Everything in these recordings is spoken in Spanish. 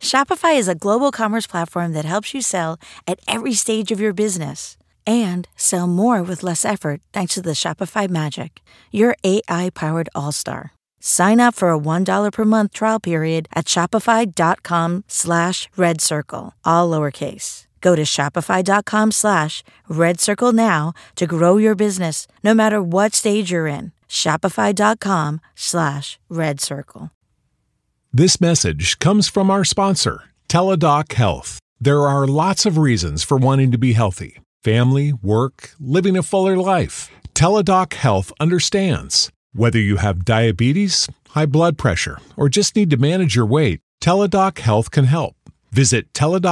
Shopify is a global commerce platform that helps you sell at every stage of your business and sell more with less effort thanks to the Shopify Magic, your AI-powered all-star. Sign up for a $1 per month trial period at shopify.com/redcircle, all lowercase. Go to shopify.com/redcircle now to grow your business no matter what stage you're in. Shopify.com/redcircle. This message comes from our sponsor, Teladoc Health. There are lots of reasons for wanting to be healthy. Family, work, living a fuller life. Teladoc Health understands. Whether you have diabetes, high blood pressure, or just need to manage your weight, Teladoc Health can help. Visit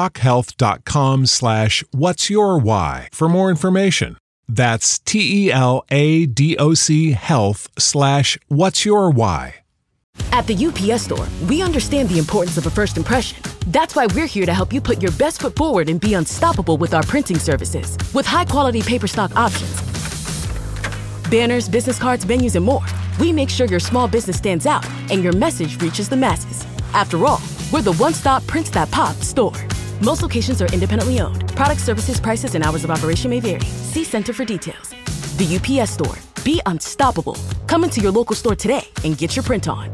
teladochealth.com/what'syourwhy for more information. That's TELADOC health/what'syourwhy. At the UPS Store, we understand the importance of a first impression. That's why we're here to help you put your best foot forward and be unstoppable with our printing services. With high-quality paper stock options, banners, business cards, menus, and more, we make sure your small business stands out and your message reaches the masses. After all, we're the one-stop prints that pop store. Most locations are independently owned. Product, services, prices, and hours of operation may vary. See Center for details. The UPS Store. Be unstoppable. Come into your local store today and get your print on.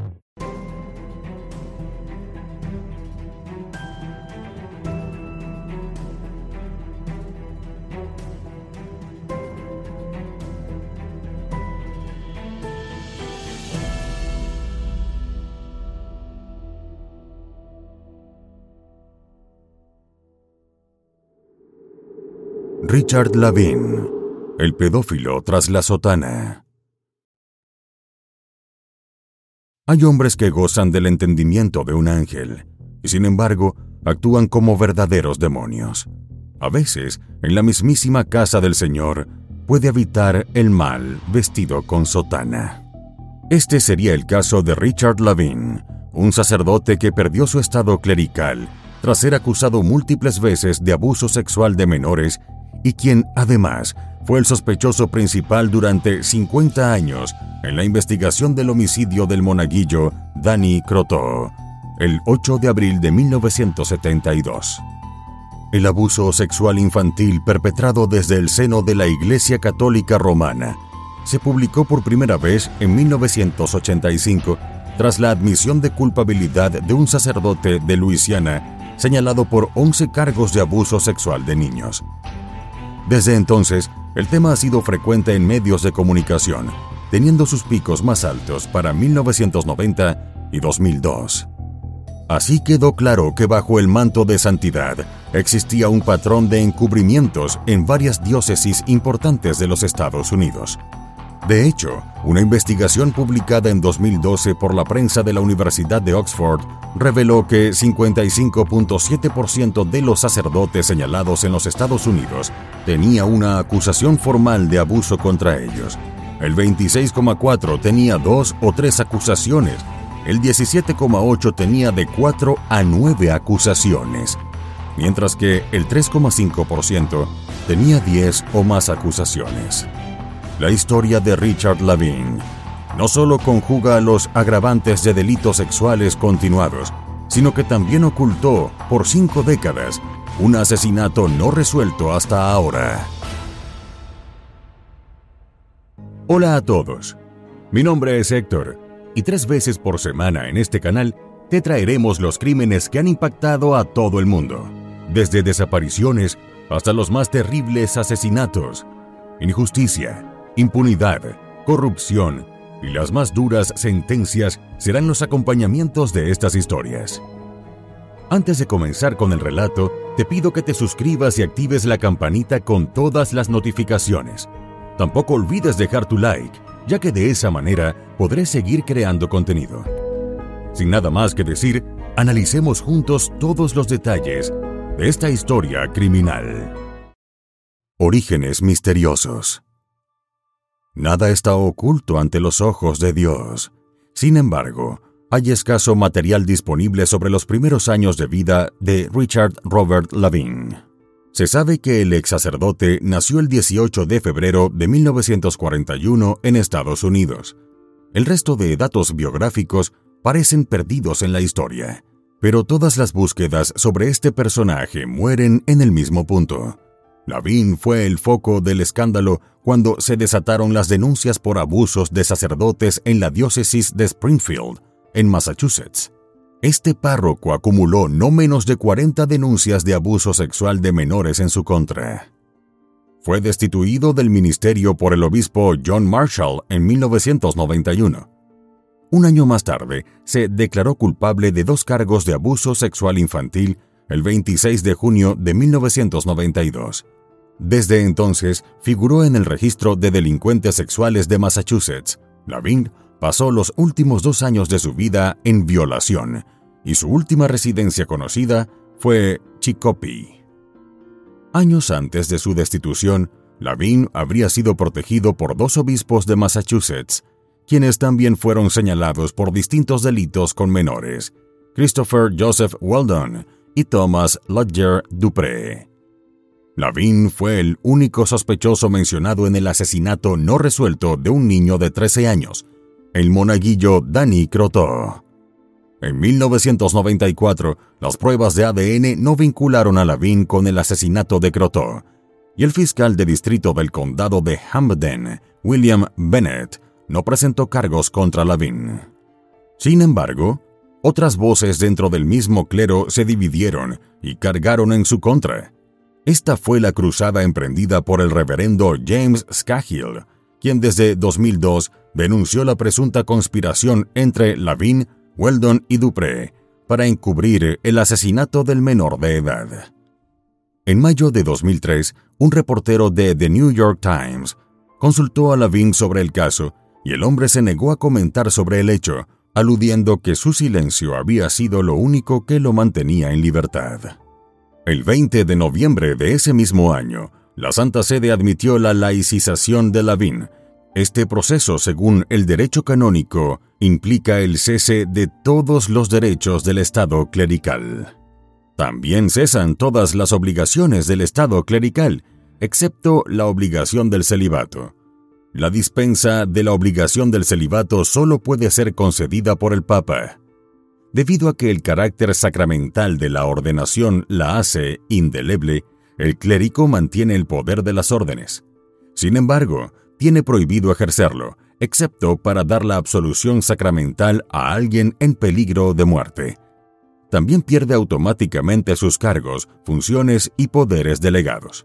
Richard Lavin, el pedófilo tras la sotana. Hay hombres que gozan del entendimiento de un ángel y sin embargo actúan como verdaderos demonios. A veces, en la mismísima casa del Señor, puede habitar el mal vestido con sotana. Este sería el caso de Richard Lavin, un sacerdote que perdió su estado clerical tras ser acusado múltiples veces de abuso sexual de menores y quien, además, fue el sospechoso principal durante 50 años en la investigación del homicidio del monaguillo Danny Croteau, el 8 de abril de 1972. El abuso sexual infantil perpetrado desde el seno de la Iglesia Católica Romana se publicó por primera vez en 1985 tras la admisión de culpabilidad de un sacerdote de Luisiana señalado por 11 cargos de abuso sexual de niños. Desde entonces, el tema ha sido frecuente en medios de comunicación, teniendo sus picos más altos para 1990 y 2002. Así quedó claro que bajo el manto de santidad existía un patrón de encubrimientos en varias diócesis importantes de los Estados Unidos. De hecho, una investigación publicada en 2012 por la prensa de la Universidad de Oxford reveló que 55.7% de los sacerdotes señalados en los Estados Unidos tenía una acusación formal de abuso contra ellos. El 26.4% tenía 2 o 3 acusaciones. El 17.8% tenía de 4 a 9 acusaciones, mientras que el 3.5% tenía 10 o más acusaciones. La historia de Richard Lavin no solo conjuga los agravantes de delitos sexuales continuados, sino que también ocultó por 5 décadas un asesinato no resuelto hasta ahora. Hola a todos, mi nombre es Héctor y 3 veces por semana en este canal te traeremos los crímenes que han impactado a todo el mundo, desde desapariciones hasta los más terribles asesinatos, injusticia, impunidad, corrupción y las más duras sentencias serán los acompañamientos de estas historias. Antes de comenzar con el relato, te pido que te suscribas y actives la campanita con todas las notificaciones. Tampoco olvides dejar tu like, ya que de esa manera podré seguir creando contenido. Sin nada más que decir, analicemos juntos todos los detalles de esta historia criminal. Orígenes misteriosos. Nada está oculto ante los ojos de Dios. Sin embargo, hay escaso material disponible sobre los primeros años de vida de Richard Robert Lavin. Se sabe que el ex sacerdote nació el 18 de febrero de 1941 en Estados Unidos. El resto de datos biográficos parecen perdidos en la historia. Pero todas las búsquedas sobre este personaje mueren en el mismo punto. Lavigne fue el foco del escándalo cuando se desataron las denuncias por abusos de sacerdotes en la diócesis de Springfield, en Massachusetts. Este párroco acumuló no menos de 40 denuncias de abuso sexual de menores en su contra. Fue destituido del ministerio por el obispo John Marshall en 1991. Un año más tarde, se declaró culpable de 2 cargos de abuso sexual infantil el 26 de junio de 1992. Desde entonces, figuró en el registro de delincuentes sexuales de Massachusetts. Lavigne pasó los últimos 2 años de su vida en violación, y su última residencia conocida fue Chicopee. Años antes de su destitución, Lavigne habría sido protegido por 2 obispos de Massachusetts, quienes también fueron señalados por distintos delitos con menores, Christopher Joseph Weldon y Thomas Lodger Dupree. Lavigne fue el único sospechoso mencionado en el asesinato no resuelto de un niño de 13 años, el monaguillo Danny Croteau. En 1994, las pruebas de ADN no vincularon a Lavigne con el asesinato de Croteau, y el fiscal de distrito del condado de Hampden, William Bennett, no presentó cargos contra Lavigne. Sin embargo, otras voces dentro del mismo clero se dividieron y cargaron en su contra. Esta fue la cruzada emprendida por el reverendo James Scahill, quien desde 2002 denunció la presunta conspiración entre Lavigne, Weldon y Dupree para encubrir el asesinato del menor de edad. En mayo de 2003, un reportero de The New York Times consultó a Lavigne sobre el caso y el hombre se negó a comentar sobre el hecho, aludiendo que su silencio había sido lo único que lo mantenía en libertad. El 20 de noviembre de ese mismo año, la Santa Sede admitió la laicización de Lavigne. Este proceso, según el derecho canónico, implica el cese de todos los derechos del Estado clerical. También cesan todas las obligaciones del Estado clerical, excepto la obligación del celibato. La dispensa de la obligación del celibato solo puede ser concedida por el Papa. Debido a que el carácter sacramental de la ordenación la hace indeleble, el clérigo mantiene el poder de las órdenes. Sin embargo, tiene prohibido ejercerlo, excepto para dar la absolución sacramental a alguien en peligro de muerte. También pierde automáticamente sus cargos, funciones y poderes delegados.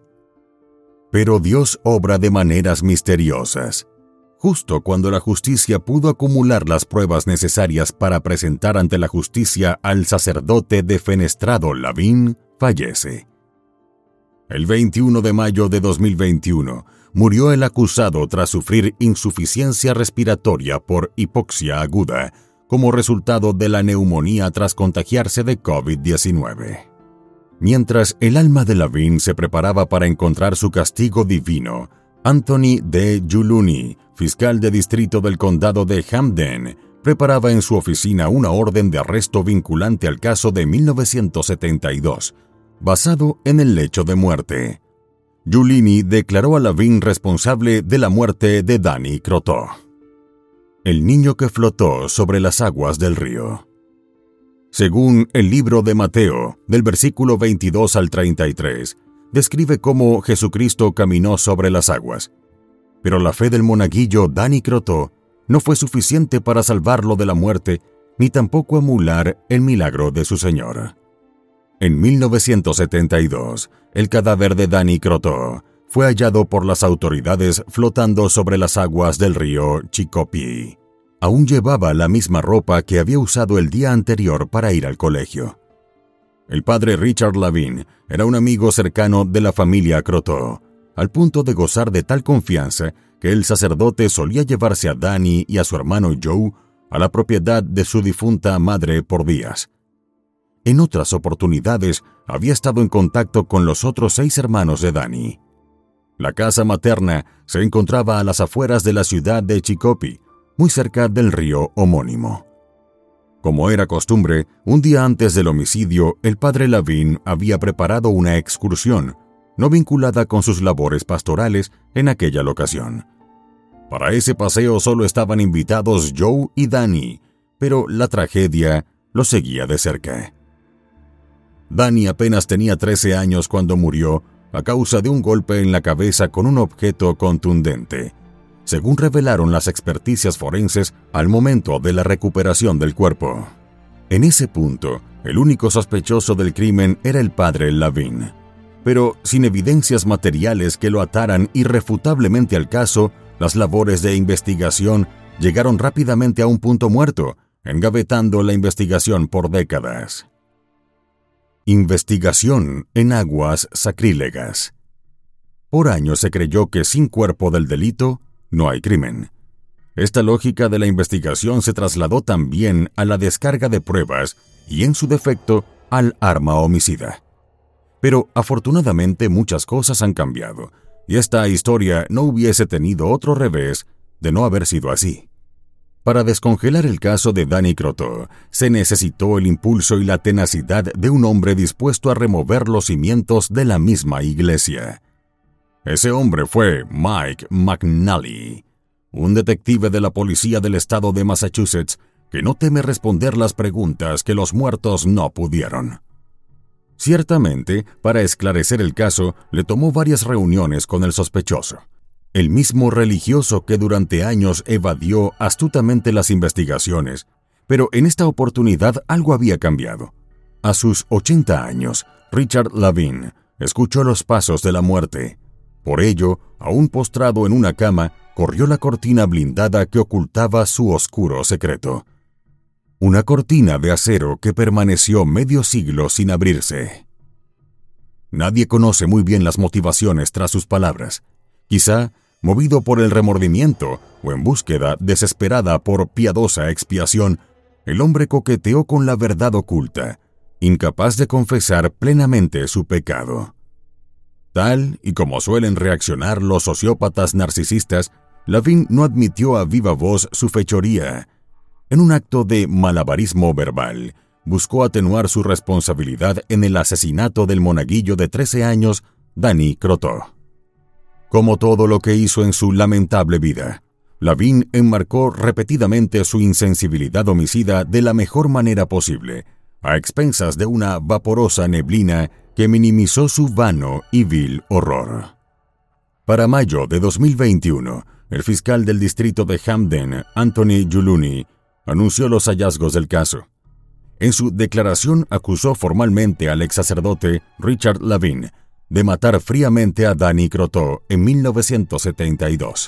Pero Dios obra de maneras misteriosas. Justo cuando la justicia pudo acumular las pruebas necesarias para presentar ante la justicia al sacerdote defenestrado Lavigne, fallece. El 21 de mayo de 2021, murió el acusado tras sufrir insuficiencia respiratoria por hipoxia aguda, como resultado de la neumonía tras contagiarse de COVID-19. Mientras el alma de Lavigne se preparaba para encontrar su castigo divino, Anthony D. Giuliani, fiscal de distrito del condado de Hampden, preparaba en su oficina una orden de arresto vinculante al caso de 1972, basado en el lecho de muerte. Giuliani declaró a Lavigne responsable de la muerte de Danny Croteau, el niño que flotó sobre las aguas del río. Según el libro de Mateo, del versículo 22 al 33, describe cómo Jesucristo caminó sobre las aguas. Pero la fe del monaguillo Danny Croteau no fue suficiente para salvarlo de la muerte, ni tampoco emular el milagro de su Señor. En 1972, el cadáver de Danny Croteau fue hallado por las autoridades flotando sobre las aguas del río Chicopee. Aún llevaba la misma ropa que había usado el día anterior para ir al colegio. El padre Richard Lavigne era un amigo cercano de la familia Croteau, al punto de gozar de tal confianza que el sacerdote solía llevarse a Danny y a su hermano Joe a la propiedad de su difunta madre por días. En otras oportunidades había estado en contacto con los otros 6 hermanos de Danny. La casa materna se encontraba a las afueras de la ciudad de Chicopee, muy cerca del río homónimo. Como era costumbre, un día antes del homicidio, el padre Lavigne había preparado una excursión, no vinculada con sus labores pastorales en aquella locación. Para ese paseo solo estaban invitados Joe y Danny, pero la tragedia los seguía de cerca. Danny apenas tenía 13 años cuando murió a causa de un golpe en la cabeza con un objeto contundente, según revelaron las experticias forenses al momento de la recuperación del cuerpo. En ese punto, el único sospechoso del crimen era el padre Lavin. Pero sin evidencias materiales que lo ataran irrefutablemente al caso, las labores de investigación llegaron rápidamente a un punto muerto, engavetando la investigación por décadas. Investigación en aguas sacrílegas. Por años se creyó que sin cuerpo del delito no hay crimen. Esta lógica de la investigación se trasladó también a la descarga de pruebas y, en su defecto, al arma homicida. Pero afortunadamente muchas cosas han cambiado, y esta historia no hubiese tenido otro revés de no haber sido así. Para descongelar el caso de Danny Croteau, se necesitó el impulso y la tenacidad de un hombre dispuesto a remover los cimientos de la misma iglesia. Ese hombre fue Mike McNally, un detective de la policía del estado de Massachusetts que no teme responder las preguntas que los muertos no pudieron. Ciertamente, para esclarecer el caso, le tomó varias reuniones con el sospechoso, el mismo religioso que durante años evadió astutamente las investigaciones, pero en esta oportunidad algo había cambiado. A sus 80 años, Richard Lavin escuchó los pasos de la muerte. Por ello, aún postrado en una cama, corrió la cortina blindada que ocultaba su oscuro secreto. Una cortina de acero que permaneció medio siglo sin abrirse. Nadie conoce muy bien las motivaciones tras sus palabras. Quizá, movido por el remordimiento o en búsqueda desesperada por piadosa expiación, el hombre coqueteó con la verdad oculta, incapaz de confesar plenamente su pecado. Tal y como suelen reaccionar los sociópatas narcisistas, Lavin no admitió a viva voz su fechoría. En un acto de malabarismo verbal, buscó atenuar su responsabilidad en el asesinato del monaguillo de 13 años, Danny Croteau. Como todo lo que hizo en su lamentable vida, Lavin enmarcó repetidamente su insensibilidad homicida de la mejor manera posible, a expensas de una vaporosa neblina que minimizó su vano y vil horror. Para mayo de 2021, el fiscal del distrito de Hamden, Anthony Giuluni, anunció los hallazgos del caso. En su declaración acusó formalmente al ex sacerdote Richard Lavin de matar fríamente a Danny Croteau en 1972.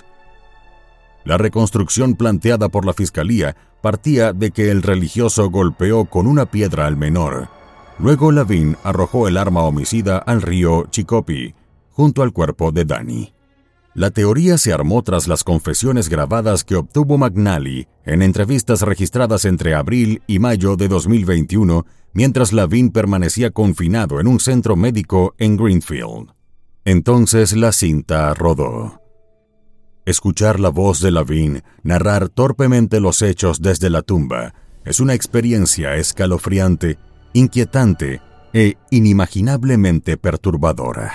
La reconstrucción planteada por la fiscalía partía de que el religioso golpeó con una piedra al menor. Luego Lavin arrojó el arma homicida al río Chicopee, junto al cuerpo de Danny. La teoría se armó tras las confesiones grabadas que obtuvo McNally en entrevistas registradas entre abril y mayo de 2021, mientras Lavin permanecía confinado en un centro médico en Greenfield. Entonces la cinta rodó. Escuchar la voz de Lavin narrar torpemente los hechos desde la tumba es una experiencia escalofriante, inquietante e inimaginablemente perturbadora.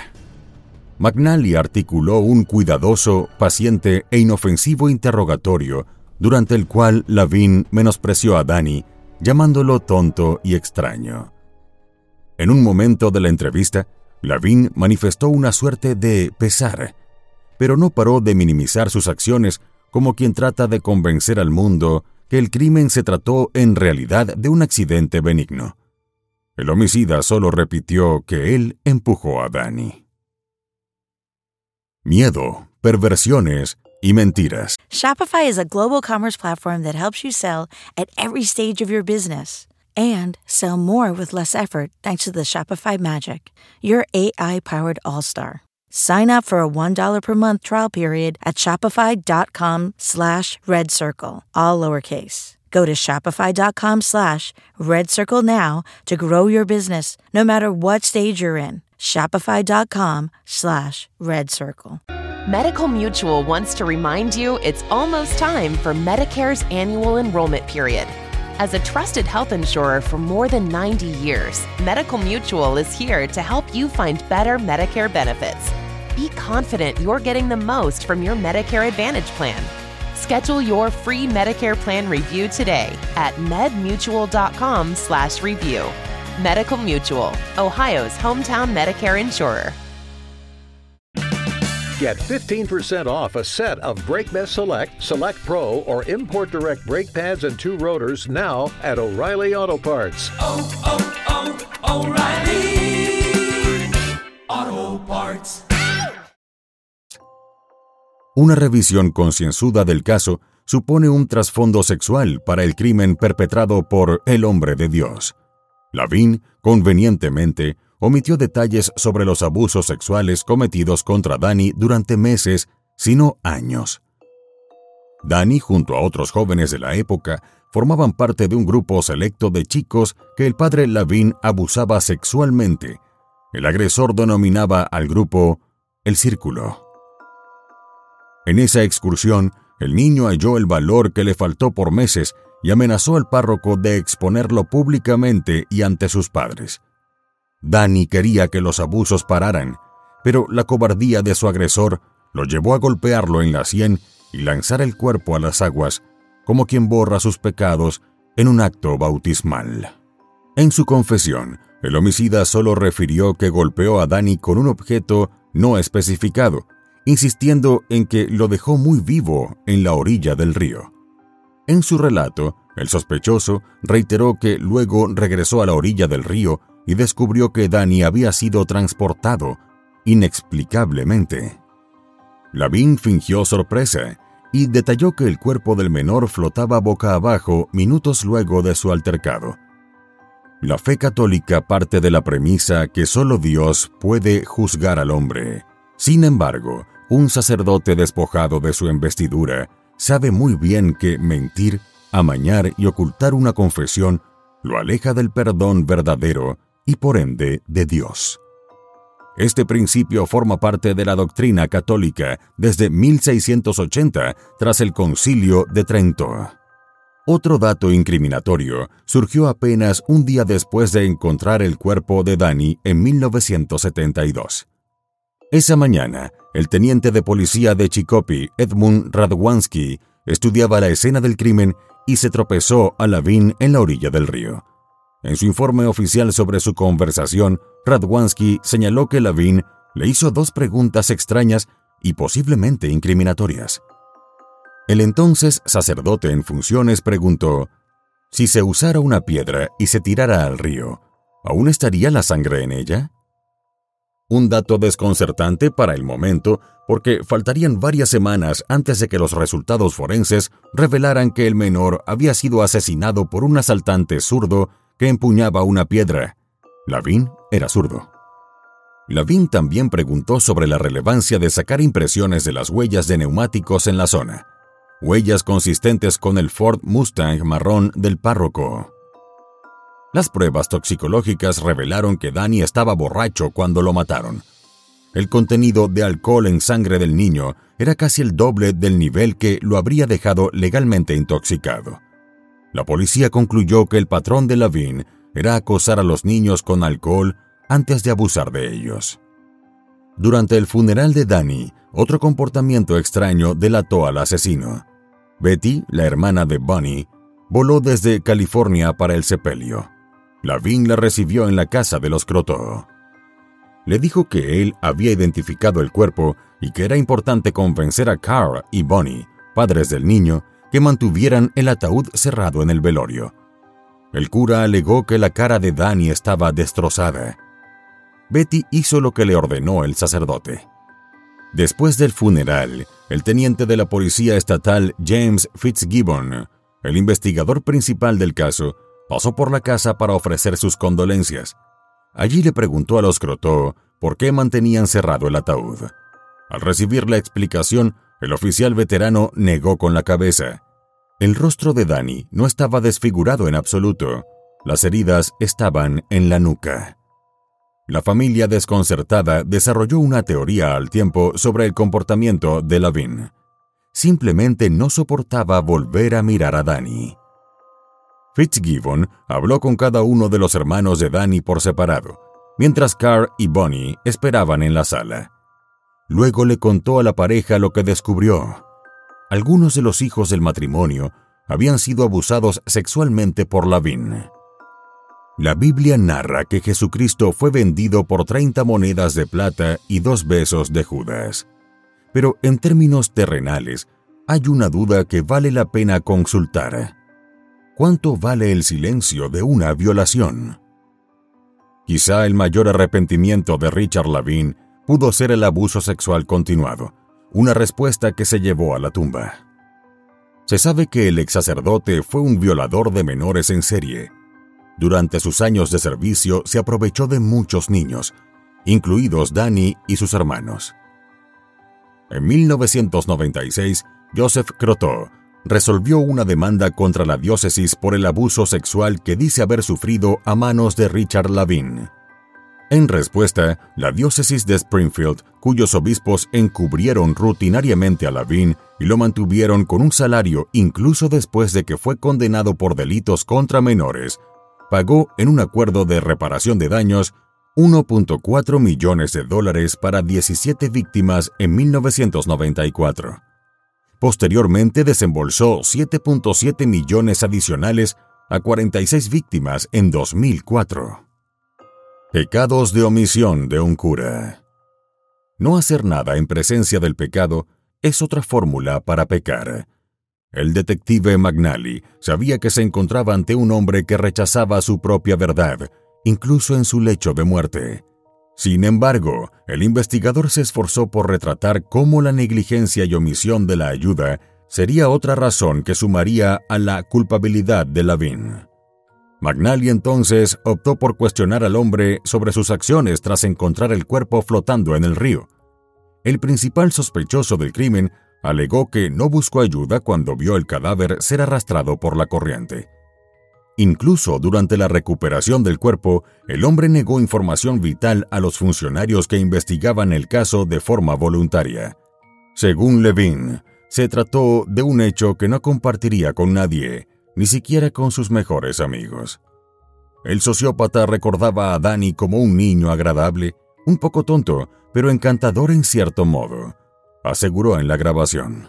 McNally articuló un cuidadoso, paciente e inofensivo interrogatorio durante el cual Lavin menospreció a Danny, llamándolo tonto y extraño. En un momento de la entrevista, Lavin manifestó una suerte de pesar, pero no paró de minimizar sus acciones como quien trata de convencer al mundo que el crimen se trató en realidad de un accidente benigno. El homicida solo repitió que él empujó a Danny. Miedo, perversiones y mentiras. Shopify is a global commerce platform that helps you sell at every stage of your business and sell more with less effort thanks to the Shopify Magic, your AI-powered all-star. Sign up for a $1 per month trial period at shopify.com/redcircle, all lowercase. Go to shopify.com/redcircle now to grow your business, no matter what stage you're in. Shopify.com/redcircle. Medical Mutual wants to remind you it's almost time for Medicare's annual enrollment period. As a trusted health insurer for more than 90 years, Medical Mutual is here to help you find better Medicare benefits. Be confident you're getting the most from your Medicare Advantage plan. Schedule your free Medicare plan review today at medmutual.com/review. Medical Mutual, Ohio's hometown Medicare insurer. Get 15% off a set of BrakeMess Select, Select Pro, or Import Direct brake pads and 2 rotors now at O'Reilly Auto Parts. O'Reilly Auto Parts. Una revisión concienzuda del caso supone un trasfondo sexual para el crimen perpetrado por el hombre de Dios. Lavin, convenientemente, omitió detalles sobre los abusos sexuales cometidos contra Danny durante meses, sino años. Danny, junto a otros jóvenes de la época, formaban parte de un grupo selecto de chicos que el padre Lavin abusaba sexualmente. El agresor denominaba al grupo el Círculo. En esa excursión, el niño halló el valor que le faltó por meses y amenazó al párroco de exponerlo públicamente y ante sus padres. Danny quería que los abusos pararan, pero la cobardía de su agresor lo llevó a golpearlo en la sien y lanzar el cuerpo a las aguas, como quien borra sus pecados en un acto bautismal. En su confesión, el homicida solo refirió que golpeó a Danny con un objeto no especificado, insistiendo en que lo dejó muy vivo en la orilla del río. En su relato, el sospechoso reiteró que luego regresó a la orilla del río y descubrió que Danny había sido transportado inexplicablemente. Lavin fingió sorpresa y detalló que el cuerpo del menor flotaba boca abajo minutos luego de su altercado. La fe católica parte de la premisa que solo Dios puede juzgar al hombre. Sin embargo, un sacerdote despojado de su investidura sabe muy bien que mentir, amañar y ocultar una confesión lo aleja del perdón verdadero y por ende de Dios. Este principio forma parte de la doctrina católica desde 1680 tras el Concilio de Trento. Otro dato incriminatorio surgió apenas un día después de encontrar el cuerpo de Danny en 1972. Esa mañana, el teniente de policía de Chicopee, Edmund Radwanski, estudiaba la escena del crimen y se tropezó a Lavin en la orilla del río. En su informe oficial sobre su conversación, Radwanski señaló que Lavin le hizo 2 preguntas extrañas y posiblemente incriminatorias. El entonces sacerdote en funciones preguntó: si se usara una piedra y se tirara al río, ¿aún estaría la sangre en ella? Un dato desconcertante para el momento, porque faltarían varias semanas antes de que los resultados forenses revelaran que el menor había sido asesinado por un asaltante zurdo que empuñaba una piedra. Lavin era zurdo. Lavin también preguntó sobre la relevancia de sacar impresiones de las huellas de neumáticos en la zona, huellas consistentes con el Ford Mustang marrón del párroco. Las pruebas toxicológicas revelaron que Danny estaba borracho cuando lo mataron. El contenido de alcohol en sangre del niño era casi el doble del nivel que lo habría dejado legalmente intoxicado. La policía concluyó que el patrón de Lavin era acosar a los niños con alcohol antes de abusar de ellos. Durante el funeral de Danny, otro comportamiento extraño delató al asesino. Betty, la hermana de Bonnie, voló desde California para el sepelio. Lavin la recibió en la casa de los Croteau. Le dijo que él había identificado el cuerpo y que era importante convencer a Carl y Bonnie, padres del niño, que mantuvieran el ataúd cerrado en el velorio. El cura alegó que la cara de Danny estaba destrozada. Betty hizo lo que le ordenó el sacerdote. Después del funeral, el teniente de la policía estatal James Fitzgibbon, el investigador principal del caso, pasó por la casa para ofrecer sus condolencias. Allí le preguntó a los Croteau por qué mantenían cerrado el ataúd. Al recibir la explicación, el oficial veterano negó con la cabeza. El rostro de Danny no estaba desfigurado en absoluto. Las heridas estaban en la nuca. La familia desconcertada desarrolló una teoría al tiempo sobre el comportamiento de Lavin. Simplemente no soportaba volver a mirar a Danny. Fitzgibbon habló con cada uno de los hermanos de Danny por separado, mientras Carl y Bonnie esperaban en la sala. Luego le contó a la pareja lo que descubrió. Algunos de los hijos del matrimonio habían sido abusados sexualmente por Lavin. La Biblia narra que Jesucristo fue vendido por 30 monedas de plata y 2 besos de Judas. Pero en términos terrenales, hay una duda que vale la pena consultar. ¿Cuánto vale el silencio de una violación? Quizá el mayor arrepentimiento de Richard Lavin pudo ser el abuso sexual continuado, una respuesta que se llevó a la tumba. Se sabe que el ex sacerdote fue un violador de menores en serie. Durante sus años de servicio se aprovechó de muchos niños, incluidos Danny y sus hermanos. En 1996, Joseph Croteau resolvió una demanda contra la diócesis por el abuso sexual que dice haber sufrido a manos de Richard Lavin. En respuesta, la diócesis de Springfield, cuyos obispos encubrieron rutinariamente a Lavin y lo mantuvieron con un salario incluso después de que fue condenado por delitos contra menores, pagó en un acuerdo de reparación de daños $1.4 millones para 17 víctimas en 1994. Posteriormente desembolsó 7.7 millones adicionales a 46 víctimas en 2004. Pecados de omisión de un cura. No hacer nada en presencia del pecado es otra fórmula para pecar. El detective McNally sabía que se encontraba ante un hombre que rechazaba su propia verdad, incluso en su lecho de muerte. Sin embargo, el investigador se esforzó por retratar cómo la negligencia y omisión de la ayuda sería otra razón que sumaría a la culpabilidad de Lavin. McNally entonces optó por cuestionar al hombre sobre sus acciones tras encontrar el cuerpo flotando en el río. El principal sospechoso del crimen alegó que no buscó ayuda cuando vio el cadáver ser arrastrado por la corriente. Incluso durante la recuperación del cuerpo, el hombre negó información vital a los funcionarios que investigaban el caso de forma voluntaria. Según Lavin, se trató de un hecho que no compartiría con nadie, ni siquiera con sus mejores amigos. El sociópata recordaba a Danny como un niño agradable, un poco tonto, pero encantador en cierto modo, aseguró en la grabación.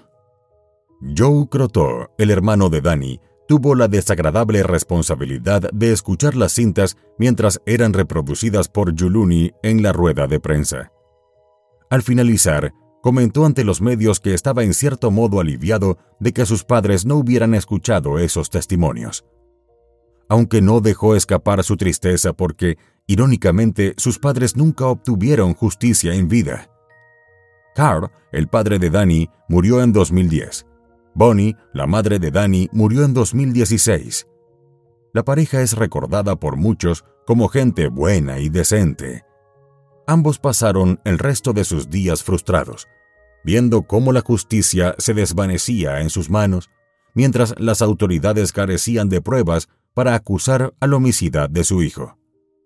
Joe Croteau, el hermano de Danny, tuvo la desagradable responsabilidad de escuchar las cintas mientras eran reproducidas por Giuluni en la rueda de prensa. Al finalizar, comentó ante los medios que estaba en cierto modo aliviado de que sus padres no hubieran escuchado esos testimonios. Aunque no dejó escapar su tristeza porque, irónicamente, sus padres nunca obtuvieron justicia en vida. Carl, el padre de Danny, murió en 2010. Bonnie, la madre de Danny, murió en 2016. La pareja es recordada por muchos como gente buena y decente. Ambos pasaron el resto de sus días frustrados, viendo cómo la justicia se desvanecía en sus manos, mientras las autoridades carecían de pruebas para acusar al homicida de su hijo.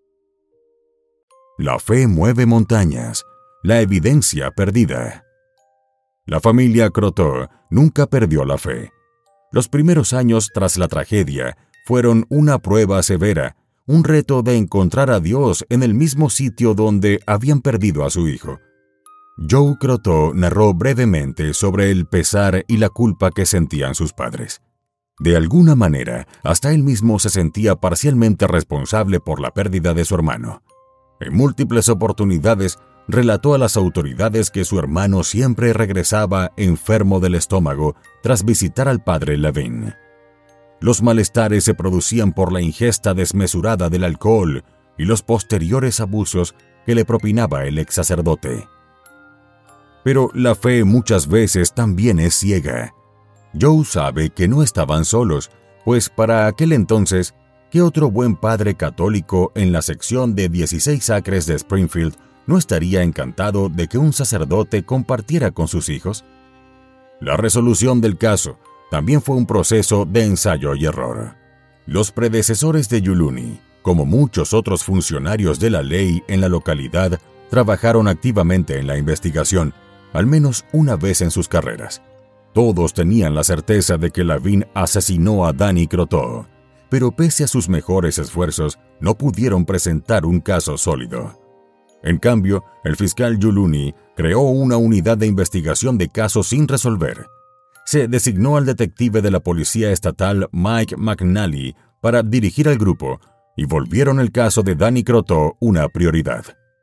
La fe mueve montañas, la evidencia perdida. La familia Croteau nunca perdió la fe. Los primeros años tras la tragedia fueron una prueba severa, un reto de encontrar a Dios en el mismo sitio donde habían perdido a su hijo. Joe Croteau narró brevemente sobre el pesar y la culpa que sentían sus padres. De alguna manera, hasta él mismo se sentía parcialmente responsable por la pérdida de su hermano. En múltiples oportunidades, relató a las autoridades que su hermano siempre regresaba enfermo del estómago tras visitar al padre Lavin. Los malestares se producían por la ingesta desmesurada del alcohol y los posteriores abusos que le propinaba el ex sacerdote. Pero la fe muchas veces también es ciega. Joe sabe que no estaban solos, pues para aquel entonces, ¿qué otro buen padre católico en la sección de 16 acres de Springfield no estaría encantado de que un sacerdote compartiera con sus hijos? La resolución del caso también fue un proceso de ensayo y error. Los predecesores de Giuluni, como muchos otros funcionarios de la ley en la localidad, trabajaron activamente en la investigación, al menos una vez en sus carreras. Todos tenían la certeza de que Lavin asesinó a Danny Croteau, pero pese a sus mejores esfuerzos, no pudieron presentar un caso sólido. En cambio, el fiscal Giuluni creó una unidad de investigación de casos sin resolver. Se designó al detective de la policía estatal Mike McNally para dirigir al grupo y volvieron el caso de Danny Croteau una prioridad.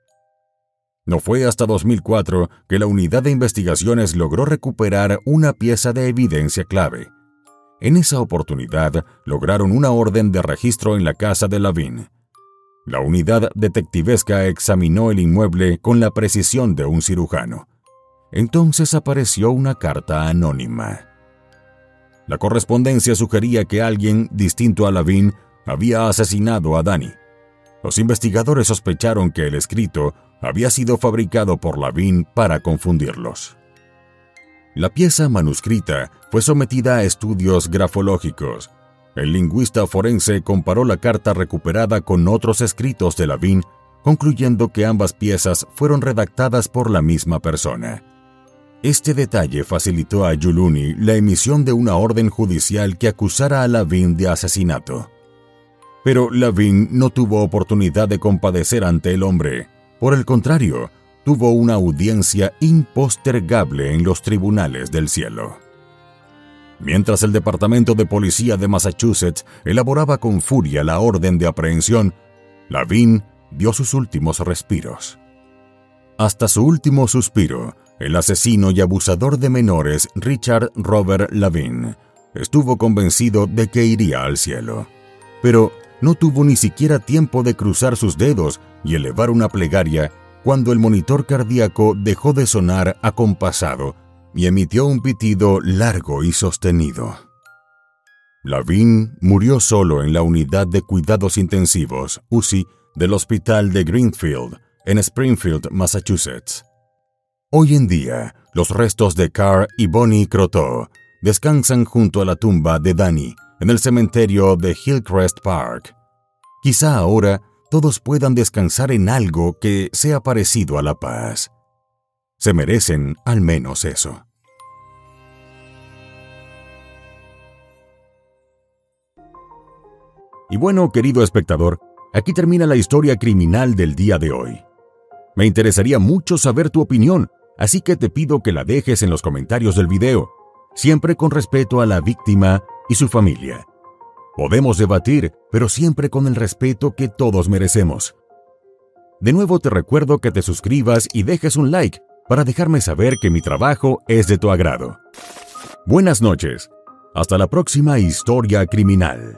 No fue hasta 2004 que la unidad de investigaciones logró recuperar una pieza de evidencia clave. En esa oportunidad lograron una orden de registro en la casa de Lavigne. La unidad detectivesca examinó el inmueble con la precisión de un cirujano. Entonces apareció una carta anónima. La correspondencia sugería que alguien distinto a Lavigne había asesinado a Danny. Los investigadores sospecharon que el escrito había sido fabricado por Lavigne para confundirlos. La pieza manuscrita fue sometida a estudios grafológicos. El lingüista forense comparó la carta recuperada con otros escritos de Lavigne, concluyendo que ambas piezas fueron redactadas por la misma persona. Este detalle facilitó a Giuluni la emisión de una orden judicial que acusara a Lavigne de asesinato. Pero Lavigne no tuvo oportunidad de compadecer ante el hombre. Por el contrario, tuvo una audiencia impostergable en los tribunales del cielo. Mientras el Departamento de Policía de Massachusetts elaboraba con furia la orden de aprehensión, Lavigne dio sus últimos respiros. Hasta su último suspiro, el asesino y abusador de menores Richard Robert Lavigne estuvo convencido de que iría al cielo. Pero no tuvo ni siquiera tiempo de cruzar sus dedos y elevar una plegaria cuando el monitor cardíaco dejó de sonar acompasado y emitió un pitido largo y sostenido. Lavigne murió solo en la unidad de cuidados intensivos, UCI, del hospital de Greenfield, en Springfield, Massachusetts. Hoy en día, los restos de Carl y Bonnie Croteau descansan junto a la tumba de Danny en el cementerio de Hillcrest Park. Quizá ahora todos puedan descansar en algo que sea parecido a la paz. Se merecen al menos eso. Y bueno, querido espectador, aquí termina la historia criminal del día de hoy. Me interesaría mucho saber tu opinión, así que te pido que la dejes en los comentarios del video, siempre con respeto a la víctima y su familia. Podemos debatir, pero siempre con el respeto que todos merecemos. De nuevo te recuerdo que te suscribas y dejes un like para dejarme saber que mi trabajo es de tu agrado. Buenas noches. Hasta la próxima historia criminal.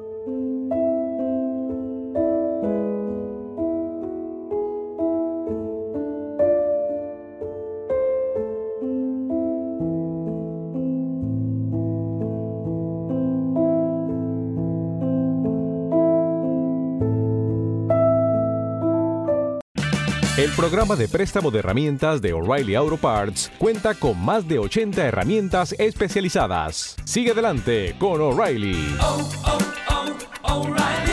El programa de préstamo de herramientas de O'Reilly Auto Parts cuenta con más de 80 herramientas especializadas. Sigue adelante con O'Reilly. Oh, oh, oh, O'Reilly.